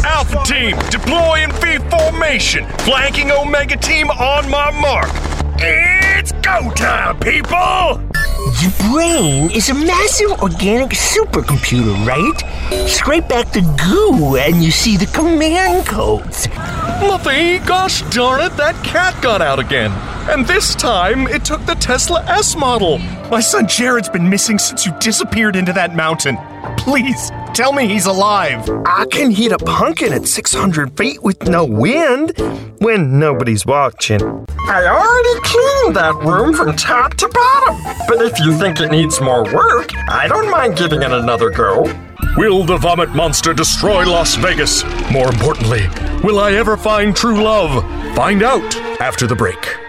Alpha Team, deploy in V formation. Flanking Omega Team on my mark. It's go time, people! The brain is a massive organic supercomputer, right? Scrape back the goo and you see the command codes. Luffy, gosh darn it, that cat got out again. And this time, it took the Tesla S model. My son Jared's been missing since you disappeared into that mountain. Please, tell me he's alive. I can hit a pumpkin at 600 feet with no wind when nobody's watching. I already cleaned that room from top to bottom. But if you think it needs more work, I don't mind giving it another go. Will the vomit monster destroy Las Vegas? More importantly, will I ever find true love? Find out after the break.